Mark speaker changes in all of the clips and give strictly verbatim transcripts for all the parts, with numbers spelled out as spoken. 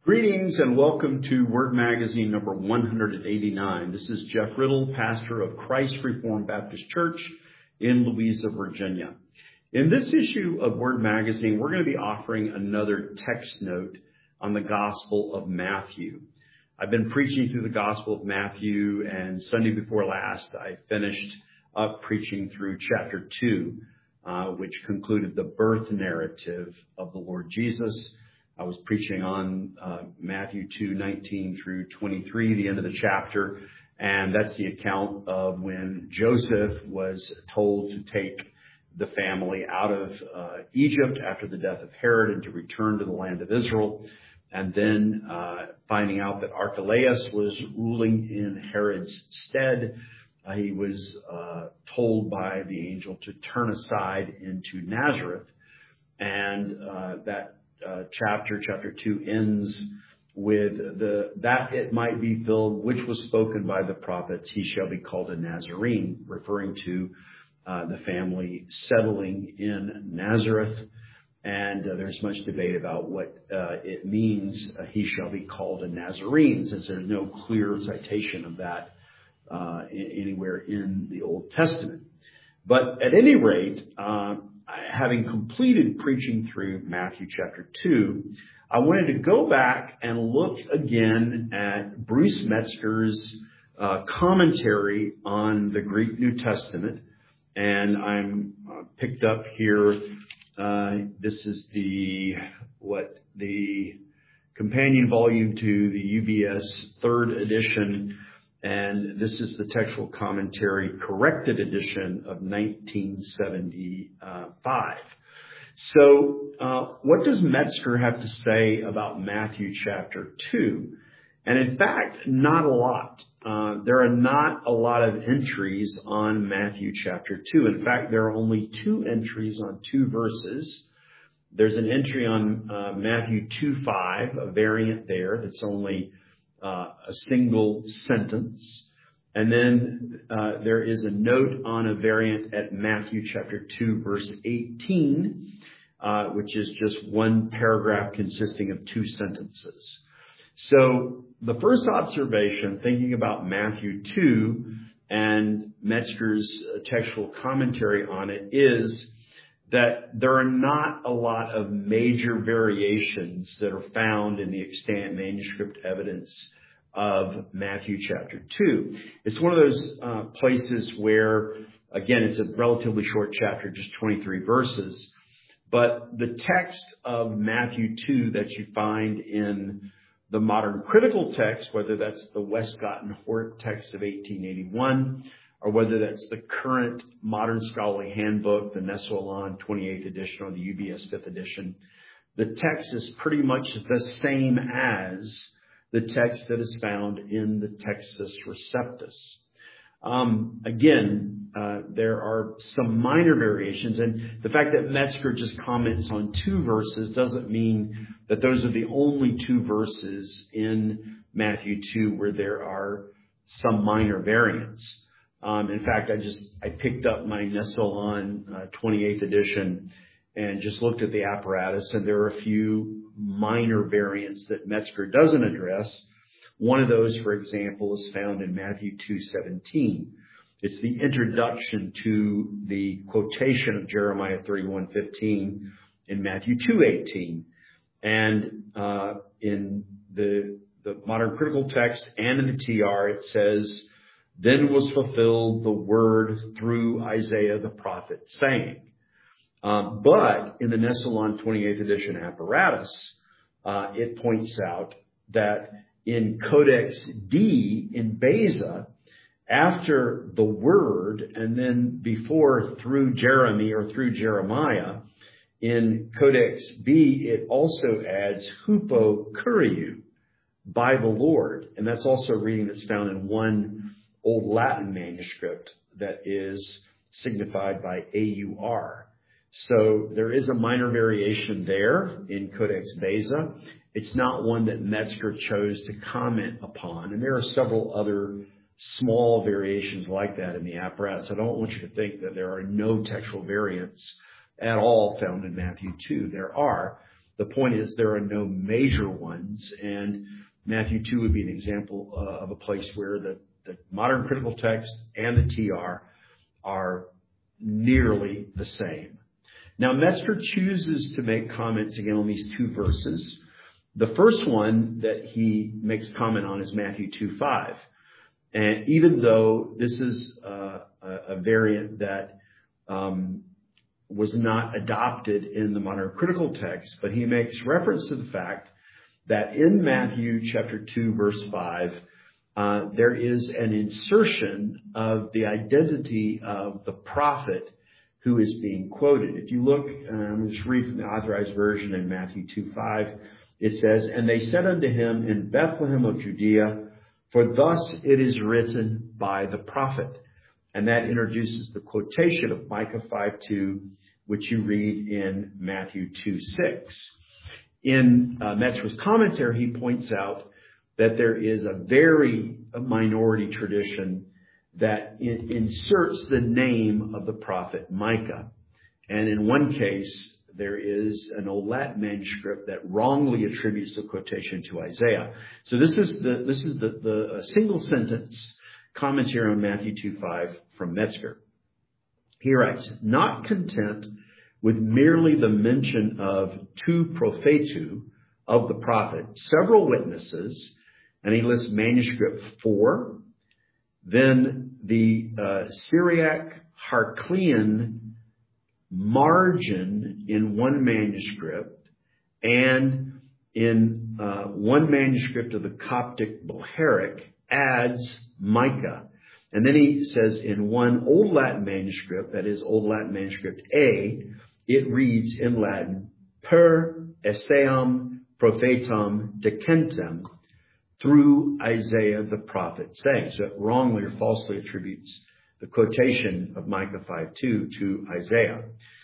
Speaker 1: Greetings and welcome to Word Magazine number one eighty-nine. This is Jeff Riddle, pastor of Christ Reformed Baptist Church in Louisa, Virginia. In this issue of Word Magazine, we're going to be offering another text note on the Gospel of Matthew. I've been preaching through the Gospel of Matthew, and Sunday before last, I finished up preaching through chapter two, uh, which concluded the birth narrative of the Lord Jesus. I was preaching on uh, Matthew two nineteen through twenty-three, the end of the chapter, and that's the account of when Joseph was told to take the family out of uh, Egypt after the death of Herod and to return to the land of Israel, and then uh, finding out that Archelaus was ruling in Herod's stead. Uh, he was uh, told by the angel to turn aside into Nazareth, and uh, that Uh, chapter, chapter two ends with the, that it might be filled, which was spoken by the prophets, he shall be called a Nazarene, referring to uh, the family settling in Nazareth. And uh, there's much debate about what uh, it means, uh, he shall be called a Nazarene, since there's no clear citation of that uh, anywhere in the Old Testament. But at any rate, uh, having completed preaching through Matthew chapter two, I wanted to go back and look again at Bruce Metzger's uh, commentary on the Greek New Testament. And I'm uh, picked up here. Uh, this is the, what, the companion volume to the U B S third edition. And this is the textual commentary corrected edition of nineteen seventy-five. So uh, what does Metzger have to say about Matthew chapter two? And in fact, not a lot. Uh, there are not a lot of entries on Matthew chapter two. In fact, there are only two entries on two verses. There's an entry on uh, Matthew two five, a variant there that's only Uh, a single sentence. And then uh, there is a note on a variant at Matthew chapter two, verse eighteen, uh, which is just one paragraph consisting of two sentences. So the first observation, thinking about Matthew two and Metzger's textual commentary on it, is that there are not a lot of major variations that are found in the extant manuscript evidence of Matthew chapter two. It's one of those uh, places where, again, it's a relatively short chapter, just twenty-three verses, but the text of Matthew two that you find in the modern critical text, whether that's the Westcott and Hort text of eighteen eighty-one, or whether that's the current modern scholarly handbook, the Nestle-Aland twenty-eighth edition or the U B S fifth edition, the text is pretty much the same as the text that is found in the Textus Receptus. Um, again, uh, there are some minor variations, and the fact that Metzger just comments on two verses doesn't mean that those are the only two verses in Matthew two where there are some minor variants. Um, in fact, I just, I picked up my Nestle-Aland uh, twenty-eighth edition and just looked at the apparatus, and there are a few minor variants that Metzger doesn't address. One of those, for example, is found in Matthew two seventeen. It's the introduction to the quotation of Jeremiah thirty-one fifteen in Matthew two eighteen. And uh, in the, the modern critical text and in the T R, it says, "Then was fulfilled the word through Isaiah the prophet, saying." Um, but in the Nestle-Aland twenty-eighth edition apparatus, uh, it points out that in Codex D in Beza, after the word and then before through Jeremy or through Jeremiah, in Codex B, it also adds hupo kuriou, by the Lord. And that's also a reading that's found in one Old Latin manuscript that is signified by A U R. So there is a minor variation there in Codex Beza. It's not one that Metzger chose to comment upon. And there are several other small variations like that in the apparatus. I don't want you to think that there are no textual variants at all found in Matthew two. There are. The point is there are no major ones, and Matthew two would be an example uh, of a place where the, the modern critical text and the T R are nearly the same. Now, Metzger chooses to make comments again on these two verses. The first one that he makes comment on is Matthew two five. And even though this is uh, a, a variant that um, was not adopted in the modern critical text, but he makes reference to the fact that in Matthew chapter two, verse five, uh, there is an insertion of the identity of the prophet who is being quoted. If you look, um, I'm just read from the Authorized Version in Matthew two five, it says, "And they said unto him, In Bethlehem of Judea, for thus it is written by the prophet." And that introduces the quotation of Micah five two, which you read in Matthew two six. In uh, Metzger's commentary, he points out that there is a very minority tradition that in, inserts the name of the prophet Micah. And in one case, there is an Old Latin manuscript that wrongly attributes the quotation to Isaiah. So this is the this is the, the single sentence commentary on Matthew two five from Metzger. He writes, "Not content with merely the mention of tu prophetu, of the prophet, several witnesses," and he lists manuscript four, then the uh, Syriac Harclean margin in one manuscript, and in uh, one manuscript of the Coptic Bohairic adds Micah. And then he says in one Old Latin manuscript, that is Old Latin manuscript A, it reads in Latin, "Per Esseam prophetum decentem," through Isaiah the prophet saying. So it wrongly or falsely attributes the quotation of Micah five two to Isaiah.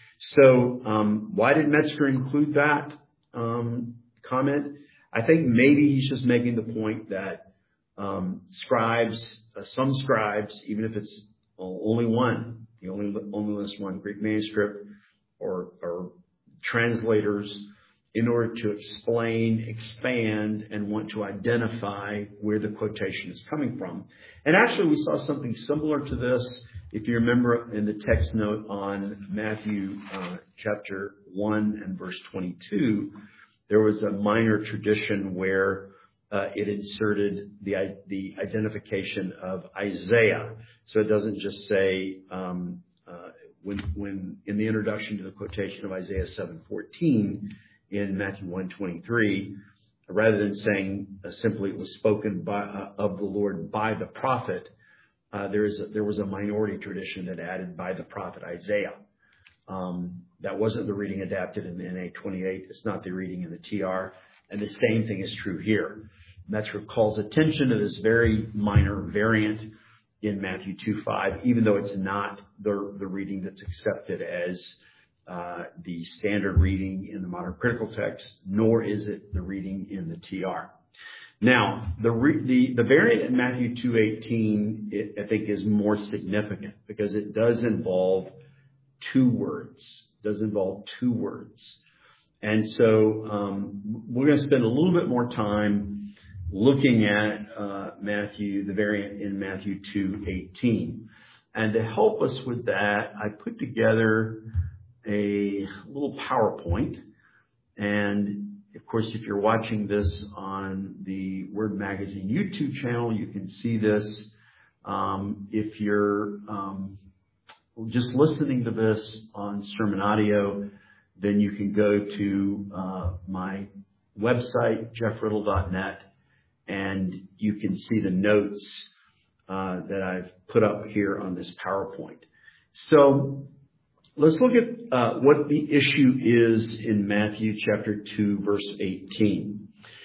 Speaker 1: So um, why did Metzger include that um, comment? I think maybe he's just making the point that um, scribes, uh, some scribes, even if it's only one, he only only lists one Greek manuscript, or, or translators, in order to explain, expand, and want to identify where the quotation is coming from. And actually, we saw something similar to this. If you remember in the text note on Matthew uh, chapter one and verse twenty-two, there was a minor tradition where uh, it inserted the the identification of Isaiah. So it doesn't just say, um, uh, when, when in the introduction to the quotation of Isaiah seven fourteen in Matthew one twenty-three, rather than saying uh, simply it was spoken by, uh, of the Lord by the prophet, uh, there is a, there was a minority tradition that added by the prophet Isaiah. Um, that wasn't the reading adapted in the N A twenty-eight. It's not the reading in the T R. And the same thing is true here. Metzger calls attention to this very minor variant in Matthew two five, even though it's not the, the reading that's accepted as uh, the standard reading in the modern critical text, nor is it the reading in the T R. Now, the re- the, the variant in Matthew two eighteen, it, I think, is more significant because it does involve two words. It does involve two words. And so um, we're going to spend a little bit more time looking at uh, Matthew, the variant in Matthew two eighteen. And to help us with that, I put together a little PowerPoint. And of course, if you're watching this on the Word Magazine YouTube channel, you can see this. Um, if you're um, just listening to this on sermon audio, then you can go to uh, my website, jeff riddle dot net, and you can see the notes uh, that I've put up here on this PowerPoint. So let's look at uh, what the issue is in Matthew chapter two, verse eighteen.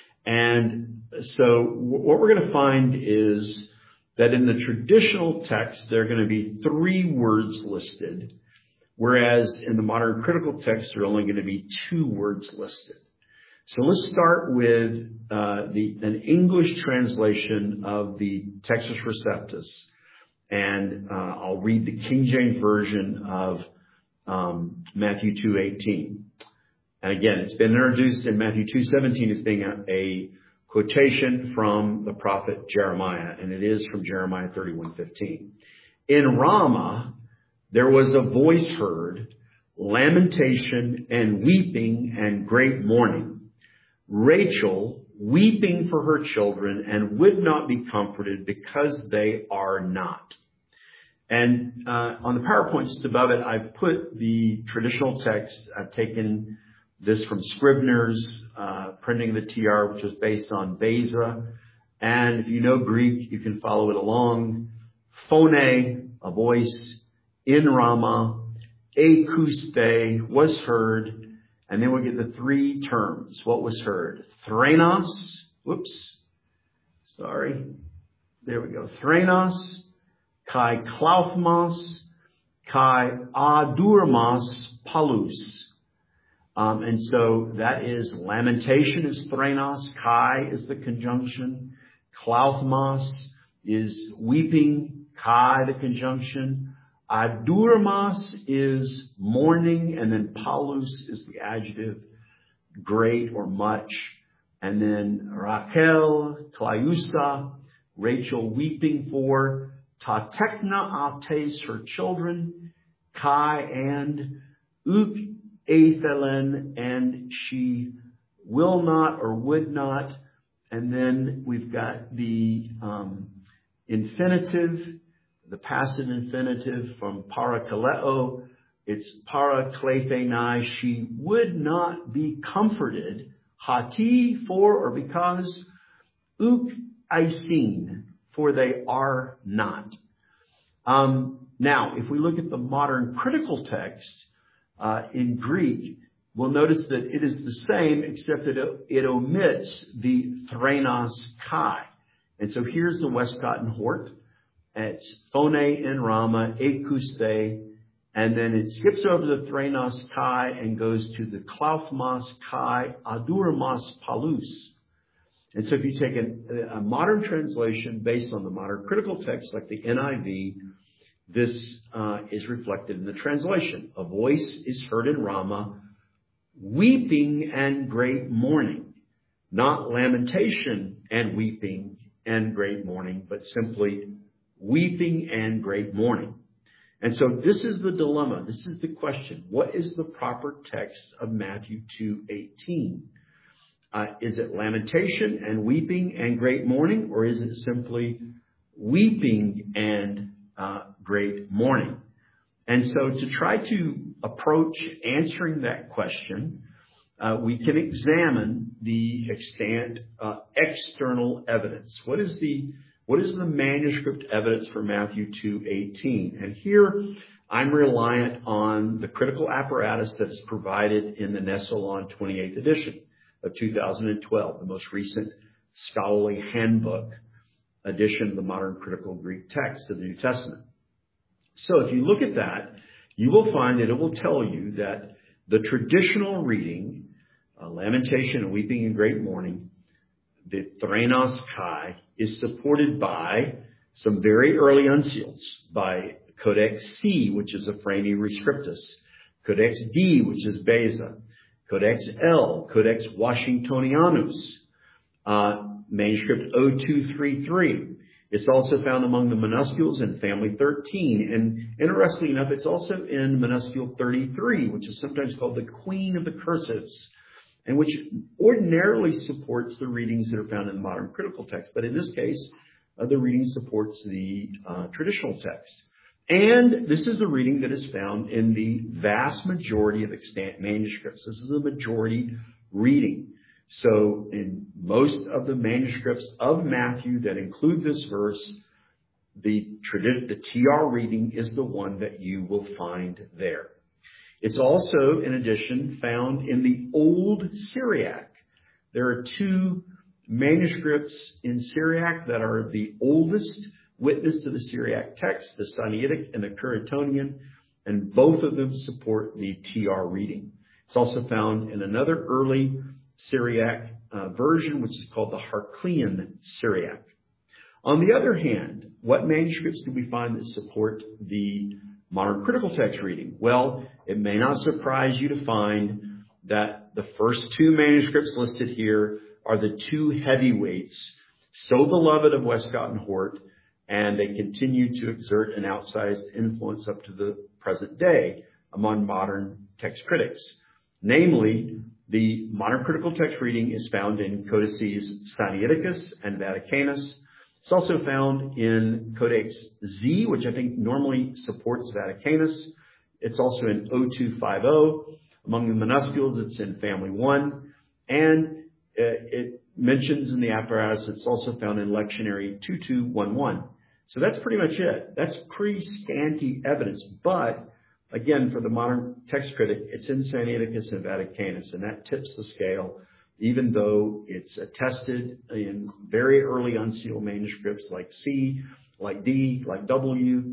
Speaker 1: And so what we're going to find is that in the traditional text, there are going to be three words listed, whereas in the modern critical text, there are only going to be two words listed. So let's start with uh, the an English translation of the Textus Receptus, and uh, I'll read the King James Version of um, Matthew two eighteen. And again, it's been introduced in Matthew two seventeen as being a, a quotation from the prophet Jeremiah, and it is from Jeremiah thirty-one fifteen. In Ramah, there was a voice heard, lamentation and weeping and great mourning. Rachel weeping for her children and would not be comforted because they are not. And uh, on the PowerPoint just above it, I've put the traditional text. I've taken this from Scribner's uh, printing of the T R, which is based on Beza. And if you know Greek, you can follow it along. Phone, a voice, in Ramah, akuste, was heard. And then we get the three terms. What was heard? Thranos. Whoops. Sorry. There we go. Thranos. Kai klaufmos. Kai adurmos palus. Um, and so that is lamentation is thranos. Kai is the conjunction. Klaufmos is weeping. Kai, the conjunction. Adurmos is mourning, and then palus is the adjective, great or much. And then Rachel, Klaiusta, Rachel weeping for, Tatekna ates, her children, Kai and Uk Athelen, and she will not or would not. And then we've got the um, infinitive, the passive infinitive from parakaleo. It's paraklepenai. She would not be comforted. Hati, for or because. Uk aisin, for they are not. Um, now, if we look at the modern critical text uh, in Greek, we'll notice that it is the same, except that it, it omits the thranos kai. And so here's the Westcott and Hort. It's phone in Ramah, akuste, and then it skips over the thranos kai and goes to the klaufmos kai adurmos palus. And so if you take a, a modern translation based on the modern critical text like the N I V, this uh, is reflected in the translation. A voice is heard in Ramah, weeping and great mourning, not lamentation and weeping and great mourning, but simply weeping and great mourning. And so this is the dilemma. This is the question. What is the proper text of Matthew two eighteen? Uh, is it lamentation and weeping and great mourning, or is it simply weeping and uh, great mourning? And so to try to approach answering that question, uh, we can examine the extant uh, external evidence. What is the What is the manuscript evidence for Matthew two eighteen? And here I'm reliant on the critical apparatus that is provided in the Nessalon twenty-eighth edition of two thousand twelve, the most recent scholarly handbook edition of the modern critical Greek text of the New Testament. So if you look at that, you will find that it will tell you that the traditional reading, uh, lamentation and weeping and great mourning, the thranos kai, is supported by some very early uncials, by Codex C, which is Ephraemi Rescriptus, Codex D, which is Beza, Codex L, Codex Washingtonianus, uh, manuscript oh two thirty-three. It's also found among the minuscules in family thirteen. And interestingly enough, it's also in minuscule thirty-three, which is sometimes called the Queen of the Cursives, and which ordinarily supports the readings that are found in the modern critical text. But in this case, uh, the reading supports the uh, traditional text. And this is the reading that is found in the vast majority of extant manuscripts. This is a majority reading. So in most of the manuscripts of Matthew that include this verse, the, tradi- the T R reading is the one that you will find there. It's also, in addition, found in the Old Syriac. There are two manuscripts in Syriac that are the oldest witness to the Syriac text, the Sinaitic and the Curetonian, and both of them support the T R reading. It's also found in another early Syriac uh, version, which is called the Herclean Syriac. On the other hand, what manuscripts do we find that support the modern critical text reading? Well, it may not surprise you to find that the first two manuscripts listed here are the two heavyweights, so beloved of Westcott and Hort, and they continue to exert an outsized influence up to the present day among modern text critics. Namely, the modern critical text reading is found in Codices Sinaiticus and Vaticanus. It's also found in Codex Z, which I think normally supports Vaticanus. It's also in O two fifty. Among the minuscules, it's in Family One. And it mentions in the apparatus, it's also found in Lectionary two two eleven. So that's pretty much it. That's pretty scanty evidence. But again, for the modern text critic, it's in Sinaiticus and Vaticanus, and that tips the scale, even though it's attested in very early unsealed manuscripts like C, like D, like W.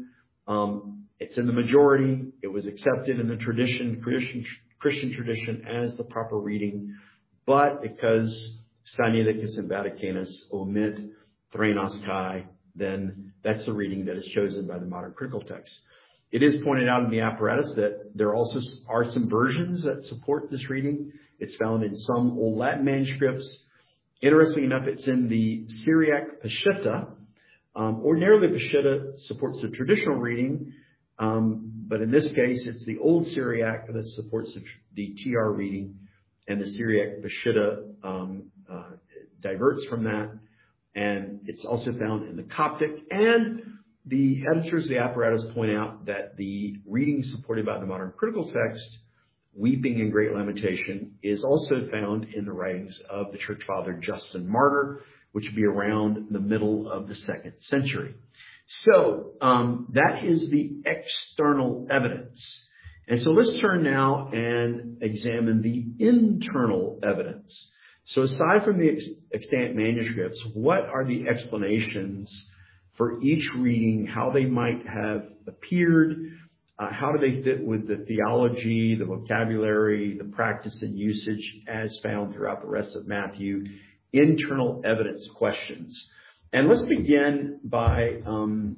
Speaker 1: Um, it's in the majority. It was accepted in the tradition, Christian, Christian tradition as the proper reading. But because Sinaiticus and Vaticanus omit Thranos Kai, then that's the reading that is chosen by the modern critical text. It is pointed out in the apparatus that there also are some versions that support this reading. It's found in some Old Latin manuscripts. Interestingly enough, it's in the Syriac Peshitta. Um, ordinarily, Peshitta supports the traditional reading, um, but in this case, it's the Old Syriac that supports the, the T R reading, and the Syriac Peshitta um, uh, diverts from that. And it's also found in the Coptic, and the editors of the apparatus point out that the reading supported by the modern critical text, Weeping and Great Lamentation, is also found in the writings of the church father Justin Martyr, which would be around the middle of the second century. So um, that is the external evidence. And so let's turn now and examine the internal evidence. So aside from the ex- extant manuscripts, what are the explanations for each reading, how they might have appeared, uh, how do they fit with the theology, the vocabulary, the practice and usage as found throughout the rest of Matthew, internal evidence questions. And let's begin by um,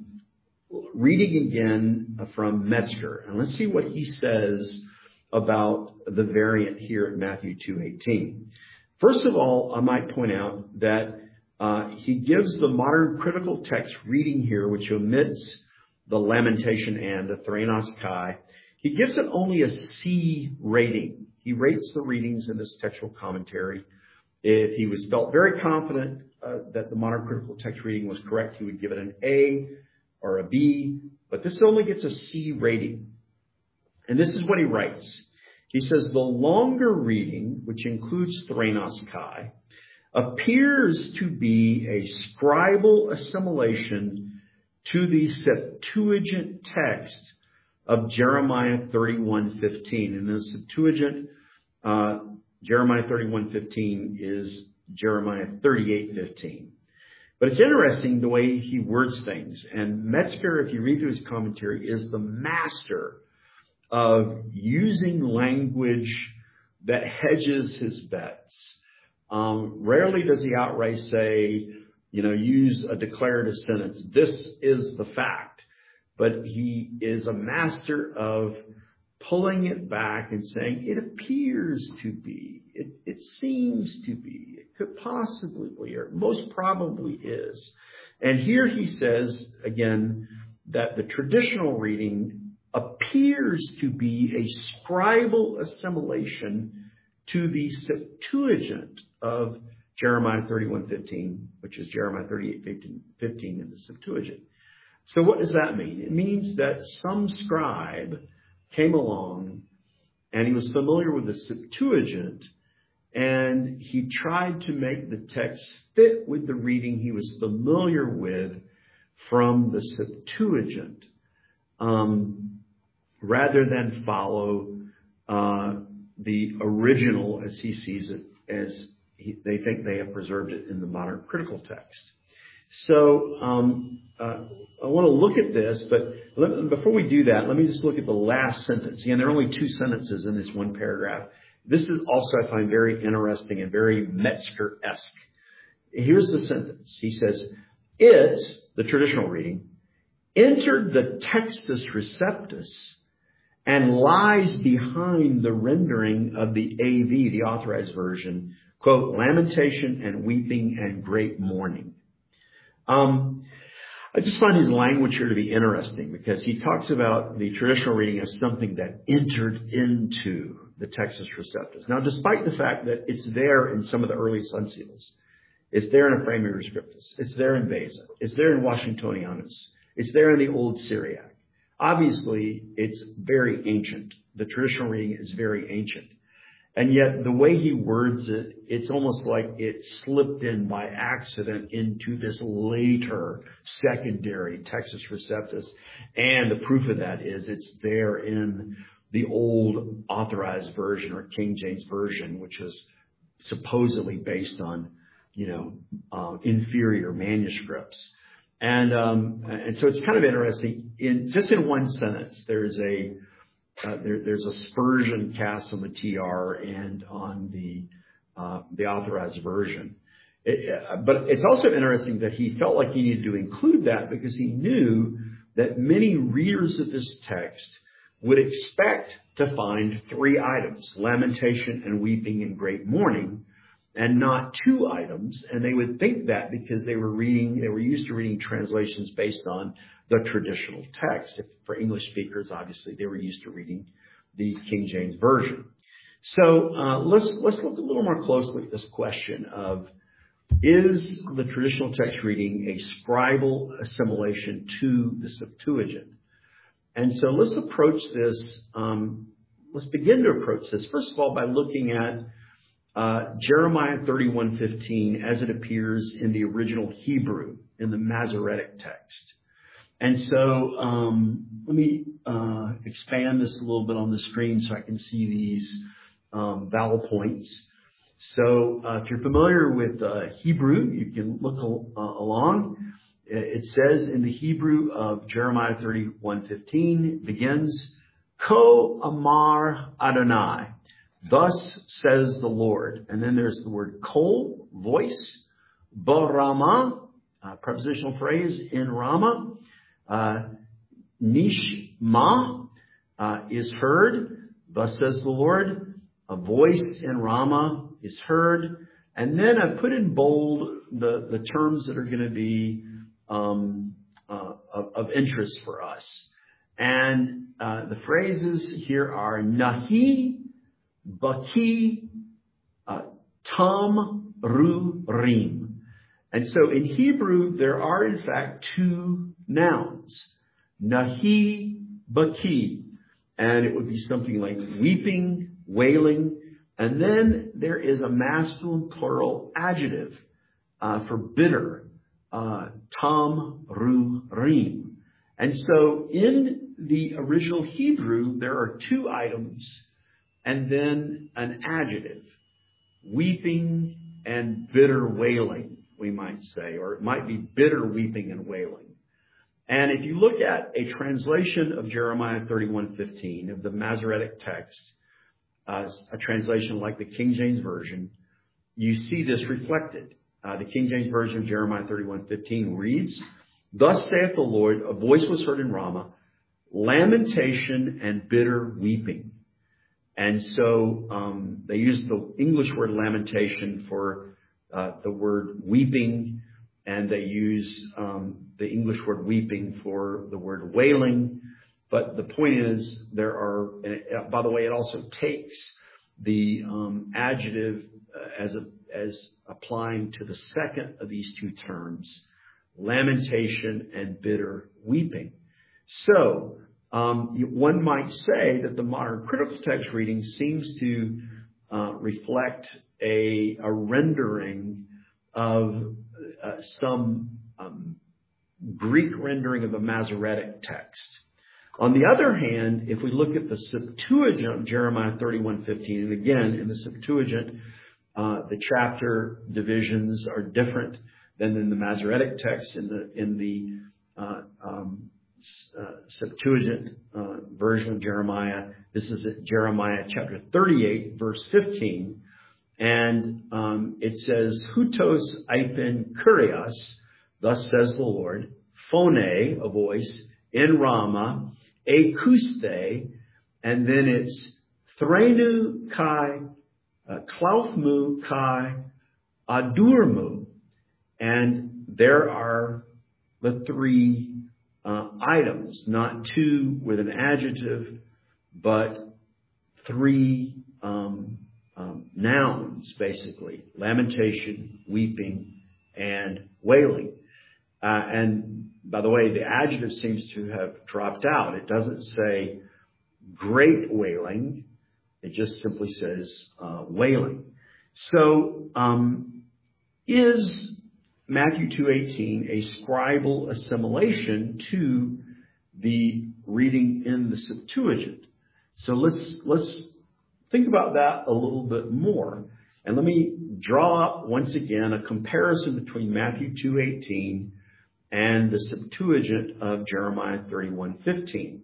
Speaker 1: reading again from Metzger, and let's see what he says about the variant here in Matthew two eighteen. First of all, I might point out that uh, he gives the modern critical text reading here, which omits the lamentation and the Thranos Kai. He gives it only a C rating. He rates the readings in this textual commentary. If he was felt very confident uh, that the modern critical text reading was correct, he would give it an A or a B. But this only gets a C rating. And this is what he writes. He says, the longer reading, which includes Thranos Kai, appears to be a scribal assimilation to the Septuagint text of Jeremiah thirty-one fifteen. And the Septuagint, uh, Jeremiah thirty-one fifteen is Jeremiah thirty-eight fifteen. But it's interesting the way he words things. And Metzger, if you read through his commentary, is the master of using language that hedges his bets. Um, rarely does he outright say, you know, use a declarative sentence. This is the fact. But he is a master of pulling it back and saying, it appears to be, it, it seems to be, it could possibly be, or most probably is. And here he says, again, that the traditional reading appears to be a scribal assimilation to the Septuagint of Jeremiah thirty-one fifteen, which is Jeremiah thirty-eight fifteen in the Septuagint. So what does that mean? It means that some scribe came along and he was familiar with the Septuagint, and he tried to make the text fit with the reading he was familiar with from the Septuagint, um, rather than follow uh, the original as he sees it, as he, they think they have preserved it in the modern critical text. So um, uh, I want to look at this, but let, before we do that, let me just look at the last sentence. Again, there are only two sentences in this one paragraph. This is also, I find, very interesting and very Metzger-esque. Here's the sentence. He says, it, the traditional reading, entered the Textus Receptus and lies behind the rendering of the A V, the Authorized Version, quote, lamentation and weeping and great mourning. Um, I just find his language here to be interesting because he talks about the traditional reading as something that entered into the Textus Receptus. Now, despite the fact that it's there in some of the early Sun Seals, it's there in Ephraemi Scriptus, it's there in Beza, it's there in Washingtonianus, it's there in the Old Syriac. Obviously, it's very ancient. The traditional reading is very ancient. And yet, the way he words it, it's almost like it slipped in by accident into this later secondary Textus Receptus. And the proof of that is it's there in the old Authorized Version or King James Version, which is supposedly based on, you know, uh, inferior manuscripts. And, um, and so it's kind of interesting. In just in one sentence, there's a, uh, there, there's a Spurgeon cast on the T R and on the, uh, the Authorized Version. It, uh, but it's also interesting that he felt like he needed to include that because he knew that many readers of this text would expect to find three items, lamentation and weeping and great mourning, and not two items. And they would think that because they were reading, they were used to reading translations based on the traditional text. If for English speakers, obviously, they were used to reading the King James Version. So uh, let's let's look a little more closely at this question of, is the traditional text reading a scribal assimilation to the Septuagint? And so let's approach this, um, let's begin to approach this, first of all, by looking at uh, Jeremiah thirty-one fifteen as it appears in the original Hebrew, in the Masoretic text. And so um, let me uh, expand this a little bit on the screen so I can see these um, vowel points. So uh, if you're familiar with uh, Hebrew, you can look al- uh, along. It says in the Hebrew of Jeremiah thirty-one fifteen, begins, Ko Amar Adonai, thus says the Lord. And then there's the word kol, voice, Barama, uh, prepositional phrase in Rama, uh, Nishma uh, is heard, thus says the Lord. A voice in Rama is heard. And then I put in bold the, the terms that are going to be Um, uh, of, of interest for us. And uh, the phrases here are Nahi, Baki, uh, Tam, Ru, Rim. And so in Hebrew, there are in fact two nouns, Nahi, Baki. And it would be something like weeping, wailing. And then there is a masculine plural adjective uh, for bitter. Uh, Tam, Ru, Rim. And so in the original Hebrew, there are two items and then an adjective, weeping and bitter wailing, we might say, or it might be bitter weeping and wailing. And if you look at a translation of Jeremiah thirty-one fifteen of the Masoretic text, uh, a translation like the King James Version, you see this reflected. Uh, the King James Version of Jeremiah thirty-one fifteen reads, Thus saith the Lord, a voice was heard in Ramah, lamentation and bitter weeping. And so um, they use the English word lamentation for uh, the word weeping, and they use um, the English word weeping for the word wailing. But the point is, there are, and it, by the way, it also takes the um, adjective uh, as a as applying to the second of these two terms, lamentation and bitter weeping. So um, one might say that the modern critical text reading seems to uh, reflect a, a rendering of uh, some um, Greek rendering of the Masoretic text. On the other hand, if we look at the Septuagint of Jeremiah thirty-one fifteen, and again, in the Septuagint, Uh, the chapter divisions are different than in the Masoretic text. In the in the uh, um, uh, Septuagint uh, version of Jeremiah, this is at Jeremiah chapter thirty-eight, verse fifteen, and um, it says, "Hutos eipin kurios, thus says the Lord, phone, a voice, in Ramah, akuste." and then it's Threnu Kai, uh, Klaufmu Kai, Adurmu. And there are the three uh, items, not two with an adjective, but three um, um, nouns, basically: lamentation, weeping, and wailing. Uh, and by the way, the adjective seems to have dropped out. It doesn't say great wailing. It just simply says uh, wailing. So um, is Matthew two eighteen a scribal assimilation to the reading in the Septuagint? So let's let's think about that a little bit more. And let me draw up once again a comparison between Matthew two eighteen and the Septuagint of Jeremiah thirty-one fifteen.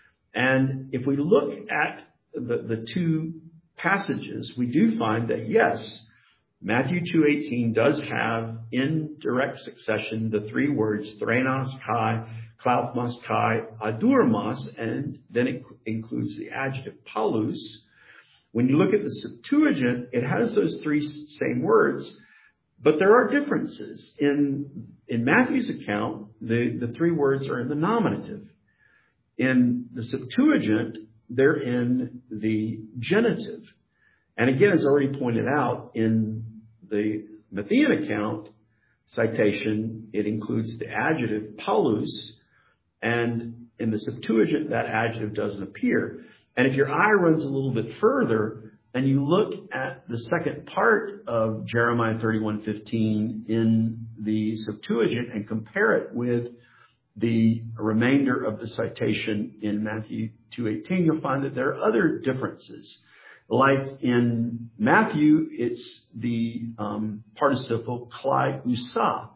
Speaker 1: And if we look at the, the two passages, we do find that, yes, Matthew two eighteen does have in direct succession the three words Threnos Kai, Klaufmas Kai, Adurmas, and then it includes the adjective Paulus. When you look at the Septuagint, it has those three same words, but there are differences. In in Matthew's account, the, the three words are in the nominative. In the Septuagint, they're in the genitive. And again, as already pointed out, in the Matthean account citation, it includes the adjective Paulus, and in the Septuagint, that adjective doesn't appear. And if your eye runs a little bit further and you look at the second part of Jeremiah thirty-one fifteen in the Septuagint and compare it with the remainder of the citation in Matthew two eighteen, you'll find that there are other differences. Like in Matthew, it's the um, participle klai usa,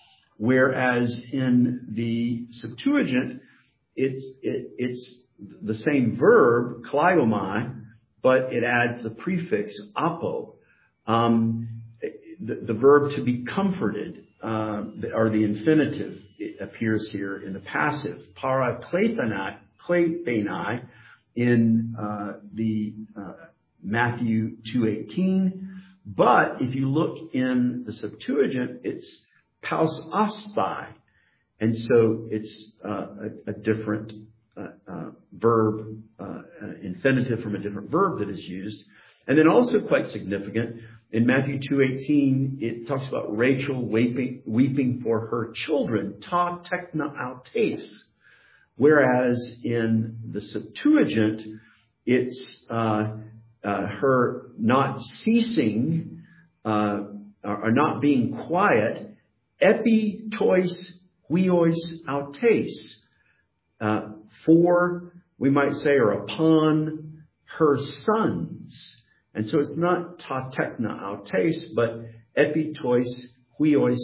Speaker 1: whereas in the Septuagint, it's it, it's the same verb, kleiomai, but it adds the prefix apo. Um, the, the verb to be comforted, uh, or the infinitive, it appears here in the passive. Para kleithanai, kleithanai in uh, the uh, Matthew two eighteen. But if you look in the Septuagint, it's paus aspai. And so it's uh, a, a different uh, uh, verb, uh, infinitive from a different verb that is used. And then also quite significant, in Matthew two eighteen, it talks about Rachel weeping, weeping for her children, ta tekna autes. Whereas in the Septuagint, it's uh, uh, her not ceasing uh, or not being quiet, epi tois huios autes, uh, for, we might say, or upon her sons. And so it's not ta tekna autes, but epi tois huios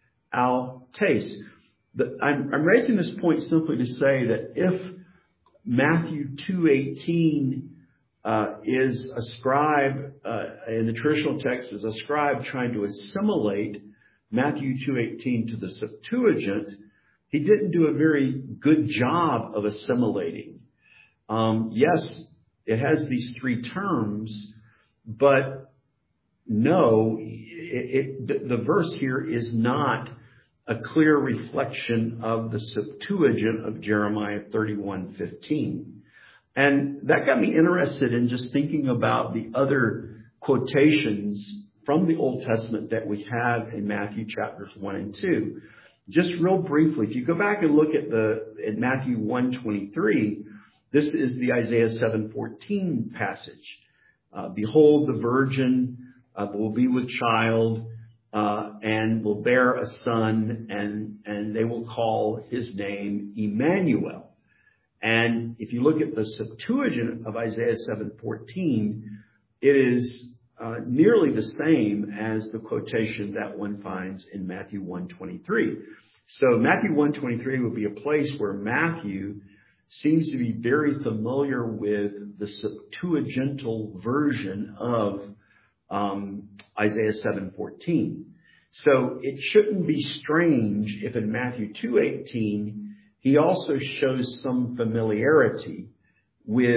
Speaker 1: autes. The, I'm, I'm raising this point simply to say that if Matthew two eighteen uh, is ascribed, uh, in the traditional text, is ascribed trying to assimilate Matthew two eighteen to the Septuagint, he didn't do a very good job of assimilating. Um, yes, it has these three terms, but no, it, it, the, the verse here is not a clear reflection of the Septuagint of Jeremiah thirty-one fifteen. And that got me interested in just thinking about the other quotations from the Old Testament that we have in Matthew chapters one and two. Just real briefly, if you go back and look at the at Matthew one twenty-three, this is the Isaiah seven fourteen passage. Uh, Behold, the virgin uh, will be with child, Uh, and will bear a son, and and they will call his name Emmanuel. And if you look at the Septuagint of Isaiah seven fourteen, it is uh, nearly the same as the quotation that one finds in Matthew one twenty-three. So Matthew one twenty-three would be a place where Matthew seems to be very familiar with the Septuagintal version of Um, Isaiah seven fourteen. So it shouldn't be strange if in Matthew two eighteen he also shows some familiarity with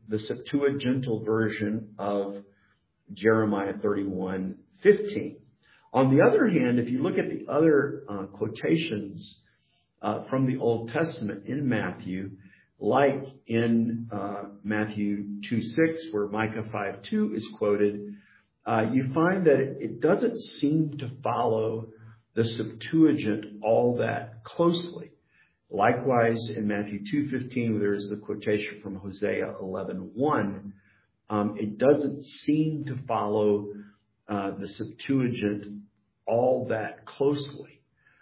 Speaker 1: the Septuagintal version of Jeremiah thirty-one fifteen. On the other hand, if you look at the other uh, quotations uh, from the Old Testament in Matthew, like in uh, Matthew two six, where Micah five two is quoted, uh, you find that it, it doesn't seem to follow the Septuagint all that closely. Likewise, in Matthew two fifteen, where there is the quotation from Hosea eleven one, um, it doesn't seem to follow uh, the Septuagint all that closely.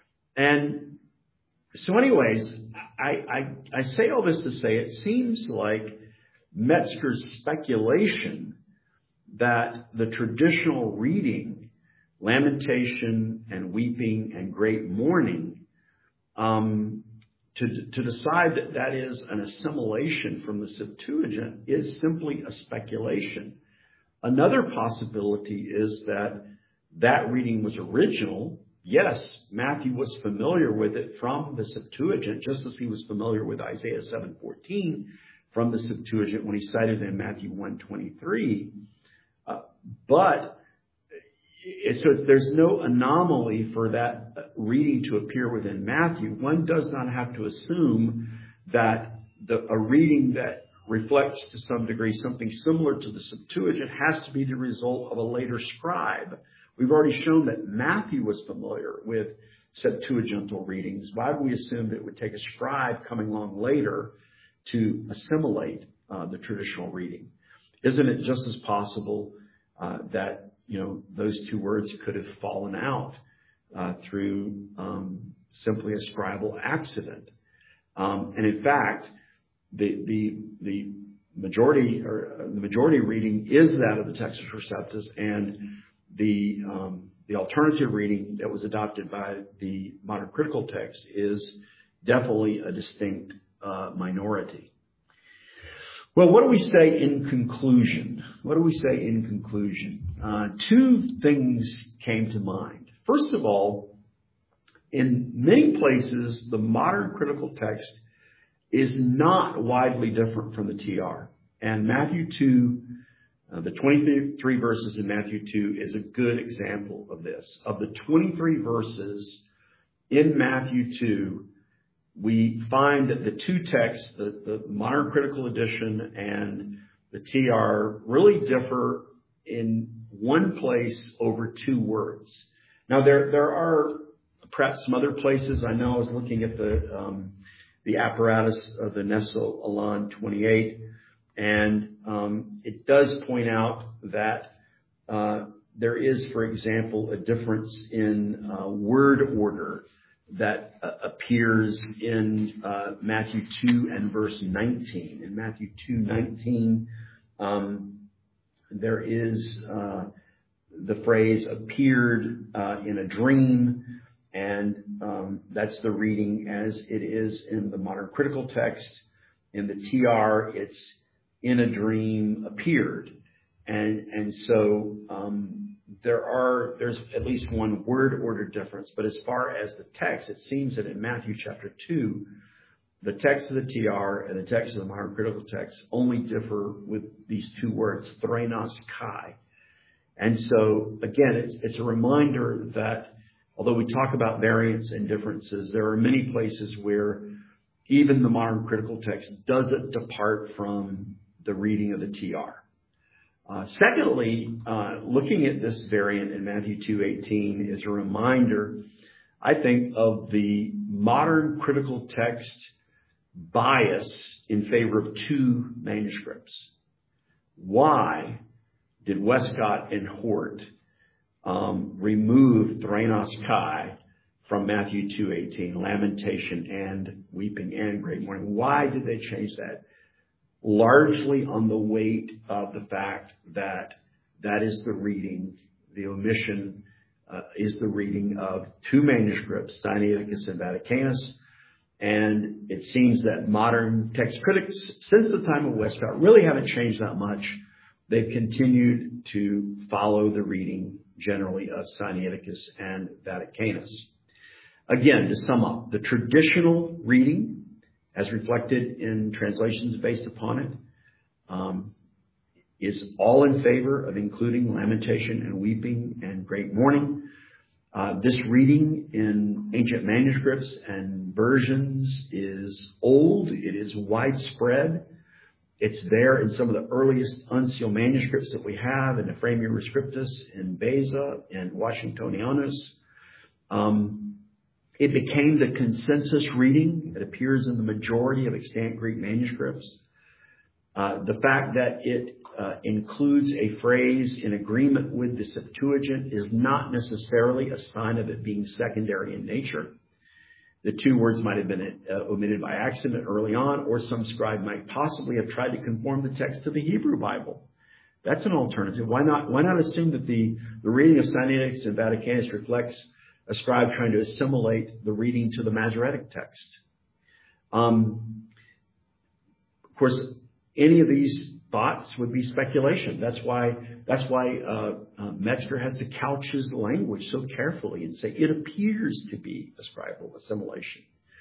Speaker 1: And so anyways, I, I, I say all this to say it seems like Metzger's speculation that the traditional reading, lamentation and weeping and great mourning, um, to, to decide that that is an assimilation from the Septuagint is simply a speculation. Another possibility is that that reading was original. Yes, Matthew was familiar with it from the Septuagint, just as he was familiar with Isaiah seven fourteen from the Septuagint when he cited it in Matthew one twenty-three. Uh, but it, so there's no anomaly for that reading to appear within Matthew. One does not have to assume that the, a reading that reflects to some degree something similar to the Septuagint has to be the result of a later scribe. We've already shown that Matthew was familiar with Septuagintal readings. Why would we assume that it would take a scribe coming along later to assimilate uh, the traditional reading? Isn't it just as possible uh, that, you know, those two words could have fallen out uh, through um, simply a scribal accident? Um, and in fact, the the the majority or the majority reading is that of the Textus Receptus, and the um, the alternative reading that was adopted by the modern critical text is definitely a distinct uh, minority. Well, what do we say in conclusion? What do we say in conclusion? Uh, two things came to mind. First of all, in many places, the modern critical text is not widely different from the T R. And Matthew two, uh, the twenty-three verses in Matthew two is a good example of this. Of the twenty-three verses in Matthew two, we find that the two texts, the, the modern critical edition and the T R, really differ in one place over two words. Now, there there are perhaps some other places. I know I was looking at the um, the apparatus of the Nestle Aland twenty-eight, and um, it does point out that uh, there is, for example, a difference in uh, word order that uh, appears in uh, Matthew two and verse nineteen. In Matthew two nineteen, um, there is uh, the phrase appeared uh, in a dream, and um, that's the reading as it is in the modern critical text. In the T R, it's in a dream appeared. And, and so um, there are, there's at least one word order difference. But as far as the text, it seems that in Matthew chapter two, the text of the T R and the text of the modern critical text only differ with these two words, threnos kai. And so, again, it's, it's a reminder that although we talk about variance and differences, there are many places where even the modern critical text doesn't depart from the reading of the T R. Uh, secondly, uh, looking at this variant in Matthew two eighteen is a reminder, I think, of the modern critical text bias in favor of two manuscripts. Why did Westcott and Hort um, remove threnos kai from Matthew two eighteen, lamentation and weeping and great mourning? Why did they change that? Largely on the weight of the fact that that is the reading, the omission uh, is the reading of two manuscripts, Sinaiticus and Vaticanus. And it seems that modern text critics, since the time of Westcott, really haven't changed that much. They've continued to follow the reading generally of Sinaiticus and Vaticanus. Again, to sum up, the traditional reading, as reflected in translations based upon it, um, is all in favor of including lamentation and weeping and great mourning. Uh, this reading in ancient manuscripts and versions is old. It is widespread. It's there in some of the earliest unsealed manuscripts that we have in Ephraemi Rescriptus, in Beza, and Washingtonianus. Um, it became the consensus reading. It appears in the majority of extant Greek manuscripts. Uh, the fact that it uh, includes a phrase in agreement with the Septuagint is not necessarily a sign of it being secondary in nature. The two words might have been uh, omitted by accident early on, or some scribe might possibly have tried to conform the text to the Hebrew Bible. That's an alternative. Why not, why not assume that the, the reading of Sinaiticus and Vaticanus reflects a scribe trying to assimilate the reading to the Masoretic text? Um, of course, any of these thoughts would be speculation. That's why that's why uh, uh, Metzger has to couch his language so carefully and say it appears to be a scribal assimilation.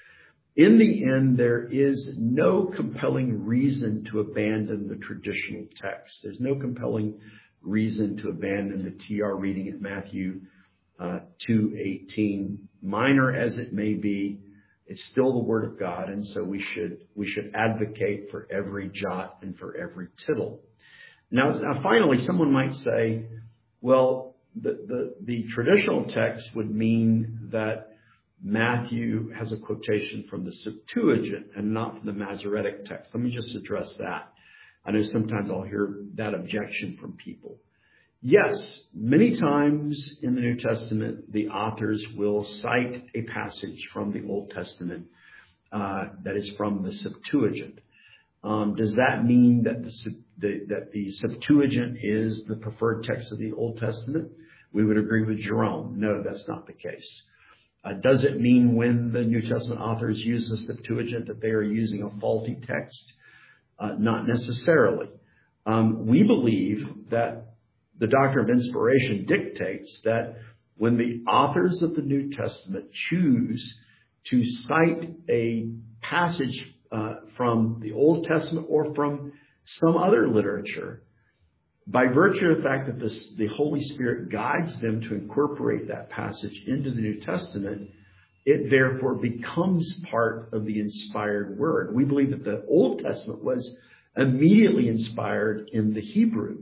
Speaker 1: In the end, there is no compelling reason to abandon the traditional text. There's no compelling reason to abandon the T R reading at Matthew uh, two eighteen, minor as it may be. It's still the Word of God, and so we should we should advocate for every jot and for every tittle. Now, now finally, someone might say, well, the, the, the traditional text would mean that Matthew has a quotation from the Septuagint and not from the Masoretic text. Let me just address that. I know sometimes I'll hear that objection from people. Yes, many times in the New Testament, the authors will cite a passage from the Old Testament uh, that is from the Septuagint. Um, does that mean that the, the, that the Septuagint is the preferred text of the Old Testament? We would agree with Jerome. No, that's not the case. Uh, does it mean when the New Testament authors use the Septuagint that they are using a faulty text? Uh, not necessarily. Um, we believe that the doctrine of inspiration dictates that when the authors of the New Testament choose to cite a passage uh, from the Old Testament or from some other literature, by virtue of the fact that this, the Holy Spirit guides them to incorporate that passage into the New Testament, it therefore becomes part of the inspired word. We believe that the Old Testament was immediately inspired in the Hebrew.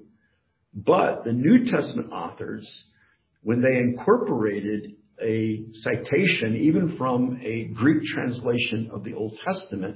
Speaker 1: But the New Testament authors, when they incorporated a citation, even from a Greek translation of the Old Testament,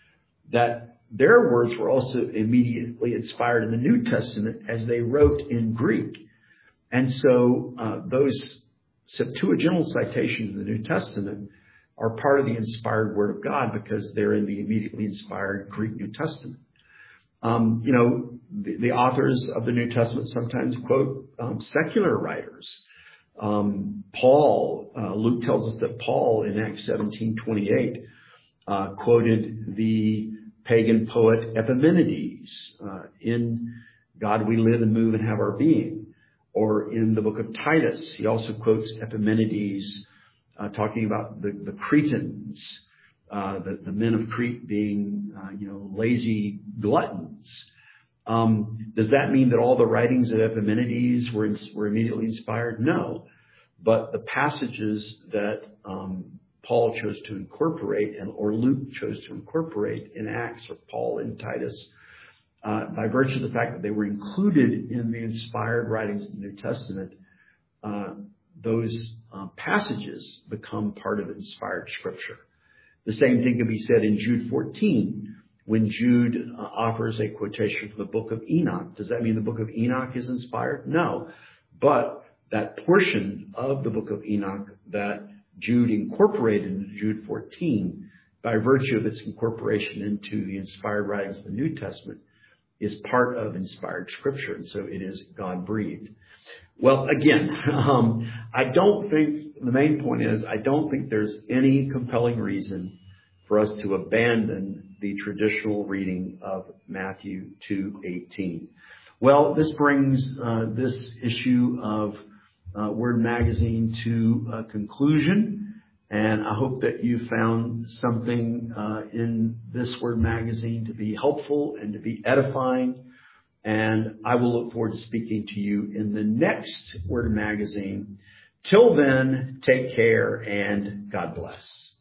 Speaker 1: that their words were also immediately inspired in the New Testament as they wrote in Greek. And so uh, those Septuagintal citations in the New Testament are part of the inspired Word of God because they're in the immediately inspired Greek New Testament. Um, you know, the, the authors of the New Testament sometimes quote um, secular writers. Um, Paul, uh, Luke tells us that Paul in Acts seventeen twenty-eight uh, quoted the pagan poet Epimenides uh, in God We Live and Move and Have Our Being. Or in the book of Titus, he also quotes Epimenides uh, talking about the, the Cretans. Uh, the, the men of Crete being, uh, you know, lazy gluttons. Um, does that mean that all the writings of Epimenides were in, were immediately inspired? No, but the passages that um, Paul chose to incorporate, and or Luke chose to incorporate in Acts, or Paul in Titus, uh, by virtue of the fact that they were included in the inspired writings of the New Testament, uh, those uh, passages become part of inspired Scripture. The same thing can be said in Jude fourteen, when Jude uh, offers a quotation from the book of Enoch. Does that mean the book of Enoch is inspired? No. But that portion of the book of Enoch that Jude incorporated into Jude fourteen, by virtue of its incorporation into the inspired writings of the New Testament, is part of inspired Scripture, and so it is God-breathed. Well, again, um, I don't think, the main point is, I don't think there's any compelling reason for us to abandon the traditional reading of Matthew two eighteen. Well, this brings uh, this issue of uh, Word Magazine to a conclusion. And I hope that you found something uh, in this Word Magazine to be helpful and to be edifying. And I will look forward to speaking to you in the next Word Magazine. Till then, take care and God bless.